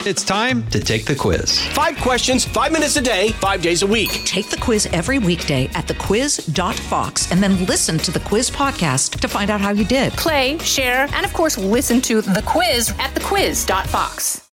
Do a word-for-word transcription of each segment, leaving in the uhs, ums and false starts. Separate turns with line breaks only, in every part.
It's time to take the quiz.
Five questions, five minutes a day, five days a week.
Take the quiz every weekday at the quiz dot fox and then listen to the quiz podcast to find out how you did.
Play, share, and of course, listen to the quiz at the quiz dot fox.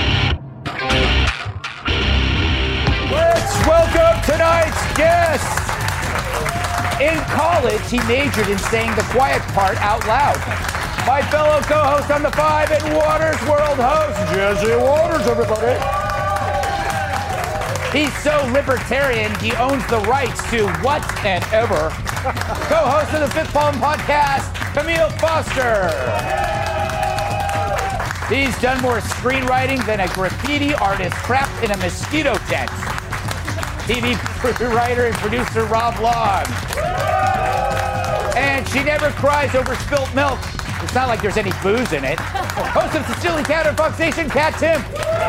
Let's welcome tonight's guest. In college, he majored in saying the quiet part out loud. My fellow co-host on the Five and Waters World host, Jesse Waters, everybody. He's so libertarian, he owns the rights to whatever. Co-host of the Fifth Palm podcast, Camille Foster. He's done more screenwriting than a graffiti artist trapped in a mosquito tent. T V writer and producer Rob Long. And she never cries over spilt milk. It's not like there's any booze in it. Host of the Silly Cat on Fox Nation, Cat Tim.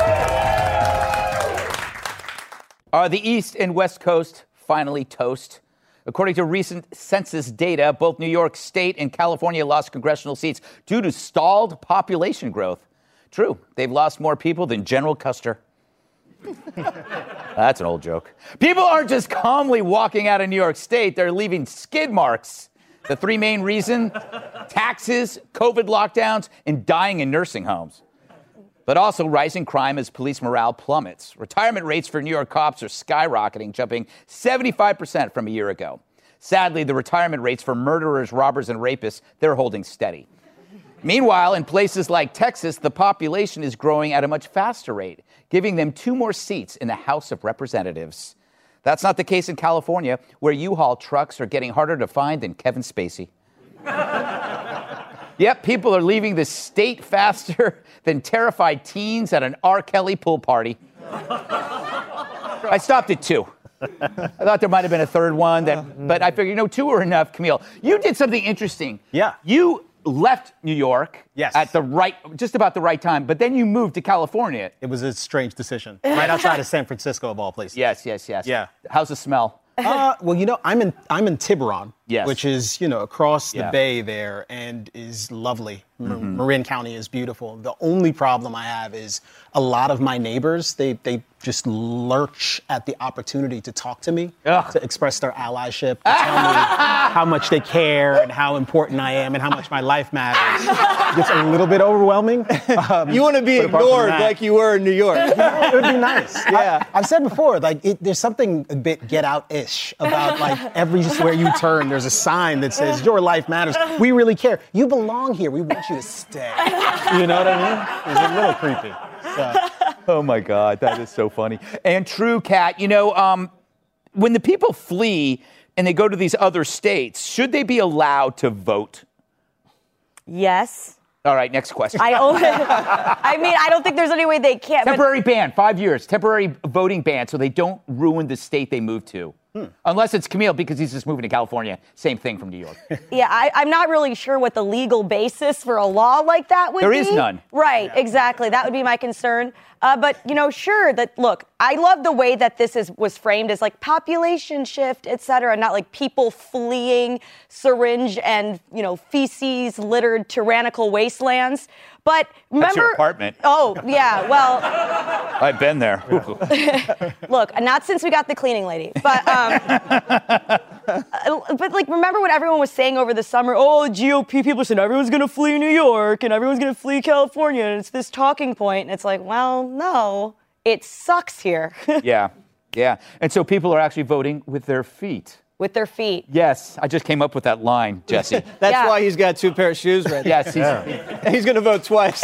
Are the East and West Coast finally toast? According to recent census data, both New York State and California lost congressional seats due to stalled population growth. True, they've lost more people than General Custer. That's an old joke. People aren't just calmly walking out of New York State, they're leaving skid marks. The three main reasons, taxes, COVID lockdowns, and dying in nursing homes. But also rising crime as police morale plummets. Retirement rates for New York cops are skyrocketing, jumping seventy-five percent from a year ago. Sadly, the retirement rates for murderers, robbers, and rapists, they're holding steady. Meanwhile, in places like Texas, the population is growing at a much faster rate, giving them two more seats in the House of Representatives. That's not the case in California, where U-Haul trucks are getting harder to find than Kevin Spacey. Yep, people are leaving the state faster than terrified teens at an R. Kelly pool party. I stopped at two. I thought there might have been a third one, that, but I figured, you know, two were enough. Camille, you did something interesting.
Yeah.
You left New York
yes.
at the right, just about the right time, but then you moved to California.
It was a strange decision. Right outside of San Francisco, of all places.
Yes, yes, yes.
Yeah.
How's the smell?
Uh, well, you know, I'm in I'm in Tiburon,
yes.
which is, you know, across the
yeah.
bay there and is lovely.
Mm-hmm.
Marin County is beautiful. The only problem I have is a lot of my neighbors, they they just lurch at the opportunity to talk to me,
Ugh.
to express their allyship, to tell me how much they care and how important I am and how much my life matters. It's a little bit overwhelming. Um,
you want to be ignored that, like you were in New York.
It would be nice.
Yeah.
I, I've said before, like it, there's something a bit Get Out-ish about like everywhere you turn, there's a sign that says your life matters. We really care. You belong here. We want you to stay. You know what I mean? It's a little creepy. So.
Oh my God, that is so funny. And true, Kat, you know, um, when the people flee and they go to these other states, should they be allowed to vote?
Yes.
All right, next question.
I, only, I mean, I don't think there's any way they can't.
Temporary but... ban, five years. Temporary voting ban so they don't ruin the state they move to. Hmm. Unless it's Camille because he's just moving to California. Same thing from New York.
Yeah, I, I'm not really sure what the legal basis for a law like that would
there
be.
There is none.
Right, yeah. Exactly. That would be my concern. Uh, but, you know, sure, that look, I love the way that this is was framed as like population shift, et cetera, not like people fleeing syringe and, you know, feces littered tyrannical wastelands. But remember.
That's your apartment.
Oh, yeah, well.
I've been there.
Look, not since we got the cleaning lady. But, um, but like, remember what everyone was saying over the summer? Oh, G O P people said everyone's going to flee New York and everyone's going to flee California. And it's this talking point. And it's like, well, no, it sucks here.
Yeah, yeah. And so people are actually voting with their feet.
With their feet.
Yes, I just came up with that line, Jesse.
That's
yeah.
why he's got two pair of shoes ready.
Yes, he's,
yeah. he's going to vote twice.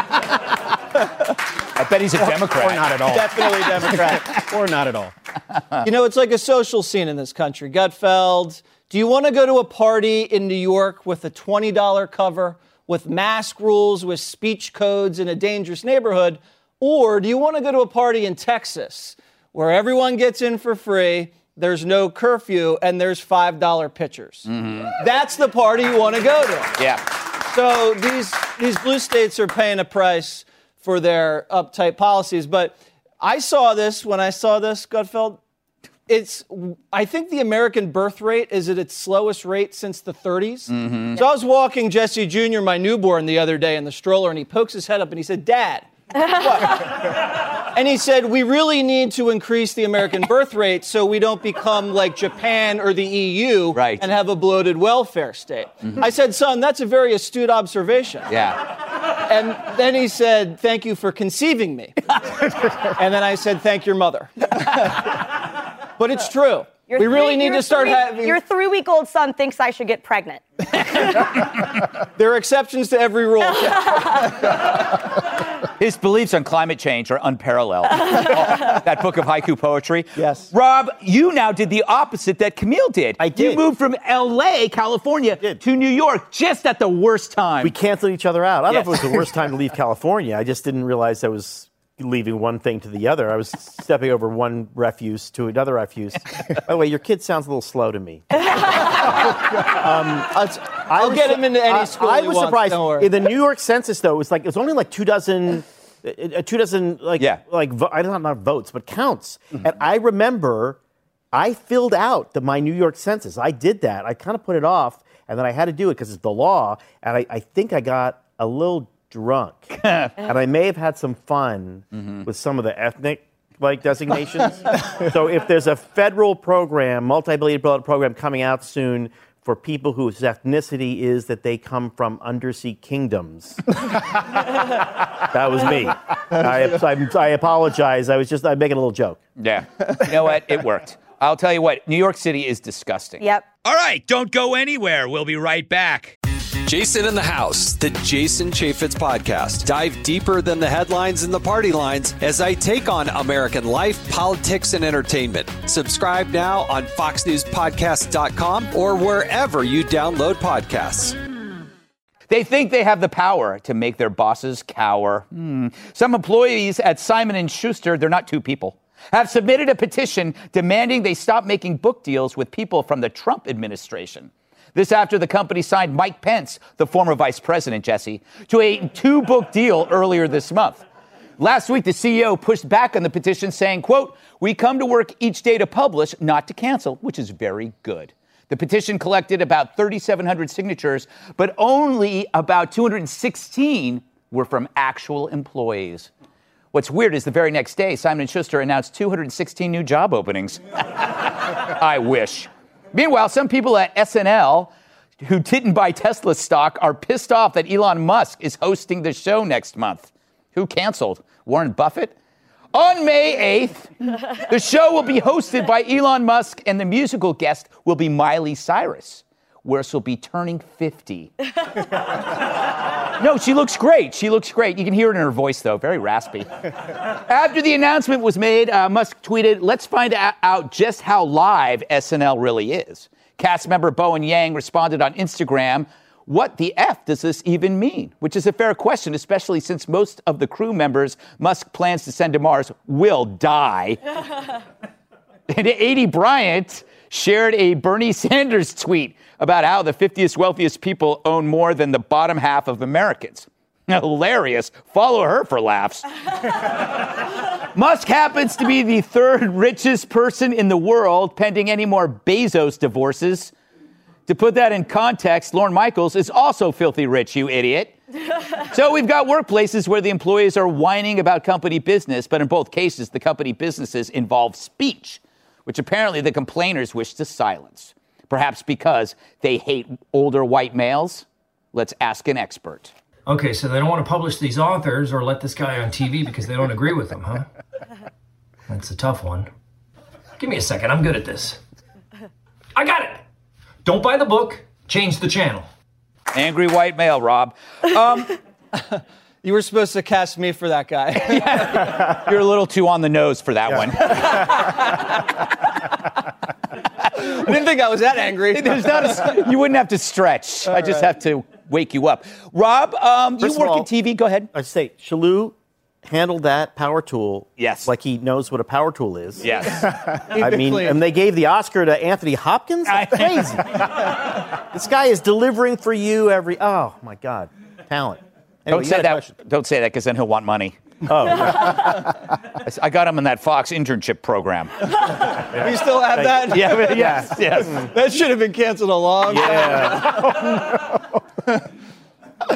I bet he's a Democrat.
Or not at all.
Definitely Democrat.
Or not at all.
You know, it's like a social scene in this country. Gutfeld, do you want to go to a party in New York with a twenty dollars cover, with mask rules, with speech codes in a dangerous neighborhood? Or do you want to go to a party in Texas where everyone gets in for free, there's no curfew, and there's five dollars pitchers? Mm-hmm. That's the party you want to go to.
Yeah.
So these these blue states are paying a price for their uptight policies. But I saw this when I saw this, Gutfeld. It's, I think the American birth rate is at its slowest rate since the thirties.
Mm-hmm.
So I was walking Jesse Junior, my newborn, the other day in the stroller, and he pokes his head up and he said, "Dad, And he said, we really need to increase the American birth rate so we don't become like Japan or the E U
right.
and have a bloated welfare state. Mm-hmm. I said, son, that's a very astute observation.
Yeah.
And then he said, thank you for conceiving me. And then I said, thank your mother. But it's true.
Your
we really
three,
need to start
three,
having...
Your three-week-old son thinks I should get pregnant.
There are exceptions to every rule.
His beliefs on climate change are unparalleled. Oh, that book of haiku poetry.
Yes.
Rob, you now did the opposite that Camille did.
I did.
You moved from L A, California, to New York just at the worst time.
We canceled each other out. I don't
Yes.
know if it was the worst time to leave California. I just didn't realize I was leaving one thing to the other. I was stepping over one refuse to another refuse. By the way, your kid sounds a little slow to me. um,
I'll, I'll
was,
get him into any
I,
school
I
he
was
wants,
surprised.
don't worry.
In the New York Census, though, it was like it was only like two dozen, uh, two dozen like
yeah.
like vo- I don't know, not votes, but counts. Mm-hmm. And I remember I filled out the my New York Census. I did that. I kind of put it off, and then I had to do it because it's the law. And I, I think I got a little drunk, and I may have had some fun mm-hmm. with some of the ethnic like designations. So if there's a federal program, multi-billion dollar program coming out soon for people whose ethnicity is that they come from undersea kingdoms, that was me. I, I, I apologize. I was just I'm making a little joke.
Yeah. You know what? It worked. I'll tell you what. New York City is disgusting.
Yep.
All right, don't go anywhere. We'll be right back.
Jason in the House, the Jason Chaffetz podcast. Dive deeper than the headlines and the party lines as I take on American life, politics, and entertainment. Subscribe now on fox news podcast dot com or wherever you download podcasts.
They think they have the power to make their bosses cower. Hmm. Some employees at Simon and Schuster, they're not two people, have submitted a petition demanding they stop making book deals with people from the Trump administration. This after the company signed Mike Pence, the former vice president, Jesse, to a two-book deal earlier this month. Last week, the C E O pushed back on the petition saying, quote, we come to work each day to publish, not to cancel, which is very good. The petition collected about thirty-seven hundred signatures, but only about two hundred sixteen were from actual employees. What's weird is the very next day, Simon and Schuster announced two hundred sixteen new job openings. I wish. Meanwhile, some people at S N L who didn't buy Tesla stock are pissed off that Elon Musk is hosting the show next month. Who canceled? Warren Buffett? On May eighth, the show will be hosted by Elon Musk, and the musical guest will be Miley Cyrus, where she'll be turning fifty. No, she looks great. She looks great. You can hear it in her voice, though. Very raspy. After the announcement was made, uh, Musk tweeted, let's find out just how live S N L really is. Cast member Bowen Yang responded on Instagram, what the F does this even mean? Which is a fair question, especially since most of the crew members Musk plans to send to Mars will die. And Aidy Bryant shared a Bernie Sanders tweet about how the fiftieth wealthiest people own more than the bottom half of Americans. Hilarious. Follow her for laughs. Musk happens to be the third richest person in the world, pending any more Bezos divorces. To put that in context, Lorne Michaels is also filthy rich, you idiot. So we've got workplaces where the employees are whining about company business, but in both cases, the company businesses involve speech, which apparently the complainers wish to silence. Perhaps because they hate older white males? Let's ask an expert.
Okay, so they don't want to publish these authors or let this guy on T V because they don't agree with them, huh? That's a tough one. Give me a second, I'm good at this. I got it! Don't buy the book, change the channel.
Angry white male, Rob. Um,
you were supposed to cast me for that guy.
Yeah. You're a little too on the nose for that yeah. one.
I didn't think I was that angry.
There's not a, you wouldn't have to stretch. All I just right. have to wake you up. Rob, um, you work
all,
in T V. Go ahead.
I say, Shalou handled that power tool
yes.
like he knows what a power tool is.
Yes.
I mean, clean. And they gave the Oscar to Anthony Hopkins? That's crazy. This guy is delivering for you every... Oh, my God. Talent. Anyway,
don't, say that, don't say that because then he'll want money.
Oh.
I got him in that Fox internship program.
You still have that?
Yeah, but yes, yes.
That should have been canceled a long
yeah.
time ago.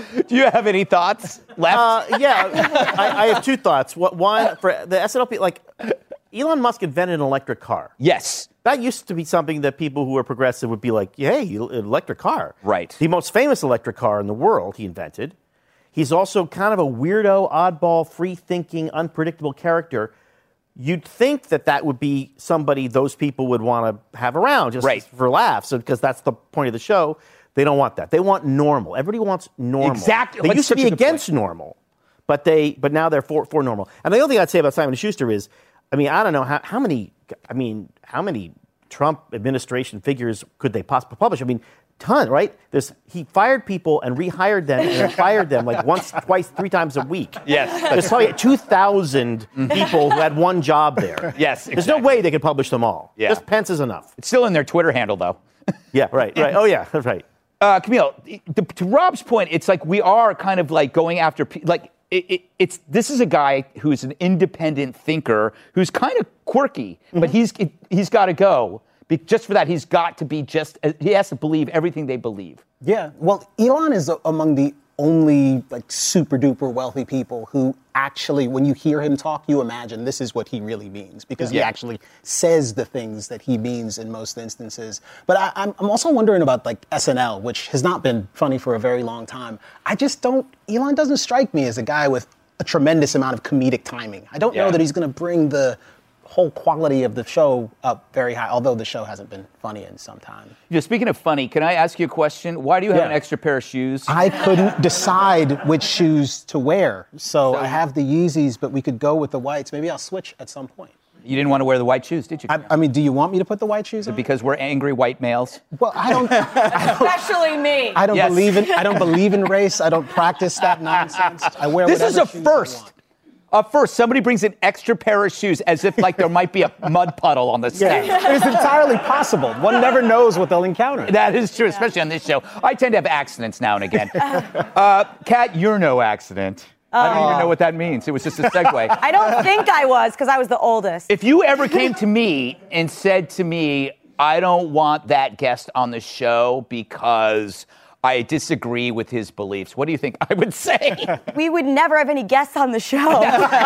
Do you have any thoughts left?
Uh, yeah, I, I have two thoughts. What, one, for the S and L P, like, Elon Musk invented an electric car.
Yes.
That used to be something that people who were progressive would be like, hey, an electric car.
Right.
The most famous electric car in the world he invented. He's also kind of a weirdo, oddball, free-thinking, unpredictable character. You'd think that that would be somebody those people would want to have around just
right.
for laughs, because that's the point of the show. They don't want that. They want normal. Everybody wants normal.
Exactly.
They
That's
used to
such
be
a good
against
point.
normal, but they but now they're for, for normal. And the other thing I'd say about Simon and Schuster is, I mean, I don't know how, how many. I mean, how many Trump administration figures could they possibly publish? I mean, ton, right? There's he fired people and rehired them and then fired them like once, twice, three times a week.
Yes.
There's probably two thousand people who had one job there.
Yes,
There's no
exactly.
way they could publish them all.
Yeah.
Just Pence is enough.
It's still in their Twitter handle, though.
Yeah, right, right. Oh, yeah, right.
Uh, Camille, to, to Rob's point, it's like we are kind of like going after, pe- like, it, it, it's this is a guy who's an independent thinker who's kind of quirky, mm-hmm. but he's it, he's got to go. Be, just for that, he's got to be just, he has to believe everything they believe.
Yeah, well, Elon is among the only like super duper wealthy people who actually, when you hear him talk, you imagine this is what he really means, because
Yeah.
he actually says the things that he means in most instances. But I, I'm, I'm also wondering about like S N L, which has not been funny for a very long time. I just don't, Elon doesn't strike me as a guy with a tremendous amount of comedic timing. I don't
Yeah.
know that he's going to bring the whole quality of the show up very high, although the show hasn't been funny in some time.
You know, speaking of funny, can I ask you a question? Why do you have
Yeah.
an extra pair of shoes?
I couldn't decide which shoes to wear, so I have the Yeezys, but we could go with the whites. Maybe I'll switch at some point.
You didn't want to wear the white shoes, did you?
I, I mean, do you want me to put the white shoes on?
Because we're angry white males.
Well, I don't. I don't,
Especially me.
I don't
Yes.
believe in. I don't believe in race. I don't practice that nonsense. I wear.
This is
whatever
a
shoes I
first.
want.
A first. Somebody brings an extra pair of shoes as if like there might be a mud puddle on the stage.
Yeah, it's entirely possible. One never knows what they'll encounter.
That is true, especially on this show. I tend to have accidents now and again. uh, Kat, you're no accident. I don't even know what that means. It was just a segue.
I don't think I was, because I was the oldest.
If you ever came to me and said to me, I don't want that guest on the show because I disagree with his beliefs, what do you think I would say?
We would never have any guests on the show. we,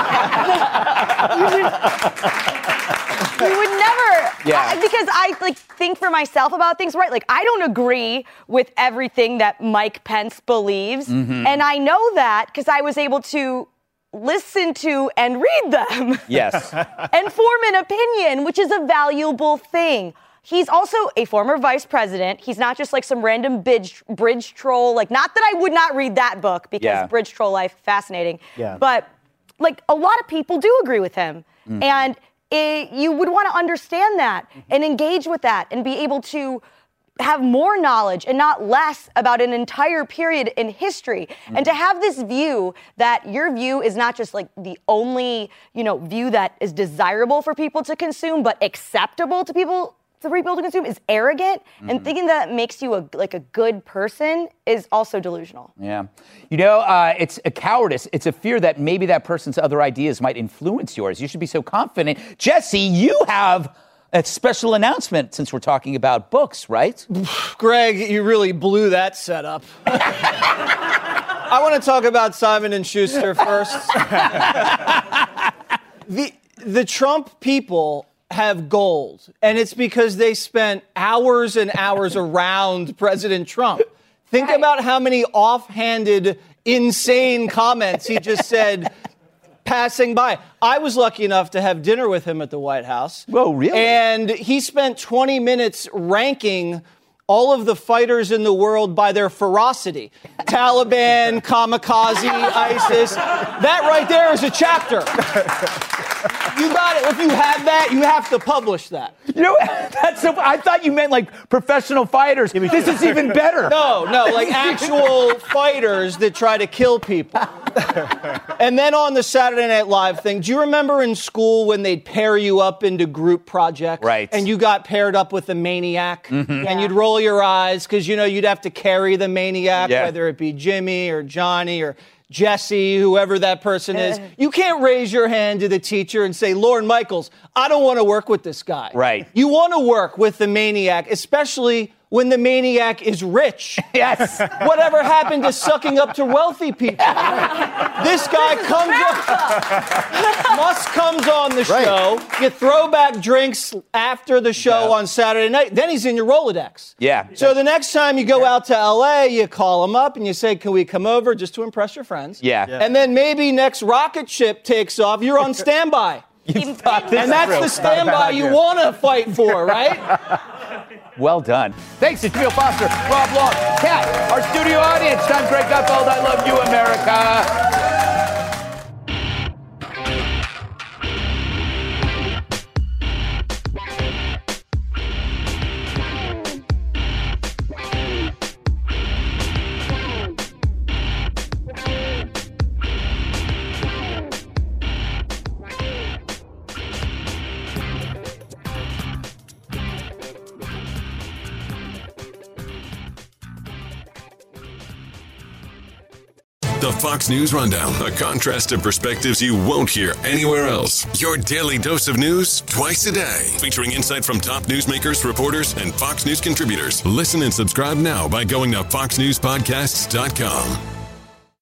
would, we would never.
Yeah.
I, because I like think for myself about things, right? Like I don't agree with everything that Mike Pence believes,
Mm-hmm.
and I know that because I was able to listen to and read them.
Yes.
And form an opinion, which is a valuable thing. He's also a former vice president. He's not just like some random bridge, bridge troll. Like, not that I would not read that book because
Yeah.
Bridge Troll Life, fascinating.
Yeah.
But like a lot of people do agree with him.
Mm.
And it, you would want to understand that
Mm-hmm.
and engage with that and be able to have more knowledge and not less about an entire period in history.
Mm-hmm.
And to have this view that your view is not just like the only, you know, view that is desirable for people to consume, but acceptable to people to people to consume is arrogant.
Mm-hmm.
And thinking that makes you a, like a good person is also delusional.
Yeah. You know, uh, it's a cowardice. It's a fear that maybe that person's other ideas might influence yours. You should be so confident. Jesse, you have a special announcement since we're talking about books, right?
Greg, you really blew that setup. I want to talk about Simon and Schuster first. the the Trump people have gold, and it's because they spent hours and hours around President Trump. Think
Right.
about how many offhanded, insane comments he just said passing by. I was lucky enough to have dinner with him at the White House.
Whoa, really?
And he spent twenty minutes ranking all of the fighters in the world by their ferocity. Taliban, kamikaze, ISIS. That right there is a chapter. You got it. If you have that, you have to publish that.
You know, that's so, I thought you meant like professional fighters. This is even better.
No, no, like actual fighters that try to kill people. And then on the Saturday Night Live thing, do you remember in school when they'd pair you up into group projects?
Right.
And you got paired up with a maniac,
Mm-hmm.
and you'd roll your eyes because, you know, you'd have to carry the maniac,
Yeah.
whether it be Jimmy or Johnny or Jesse, whoever that person is. You can't raise your hand to the teacher and say, Lorne Michaels, I don't want to work with this guy.
Right.
You want to work with the maniac, especially when the maniac is rich.
Yes.
Whatever happened to sucking up to wealthy people? This guy comes on, Musk comes on the
Right.
show. You throw back drinks after the show
Yeah.
on Saturday night. Then he's in your Rolodex.
Yeah.
So the next time you go out to L A, you call him up and you say, can we come over just to impress your friends?
Yeah. Yeah.
And then maybe next rocket ship takes off, you're on standby.
You thought this
And that's
through.
the standby you want to fight for, right?
Well done. Thanks to Jamil Foster, Rob Long, Kat, our studio audience. I'm Greg Gutfeld. I love you, America.
The Fox News Rundown, a contrast of perspectives you won't hear anywhere else. Your daily dose of news twice a day, featuring insight from top newsmakers, reporters, and Fox News contributors. Listen and subscribe now by going to fox news podcasts dot com.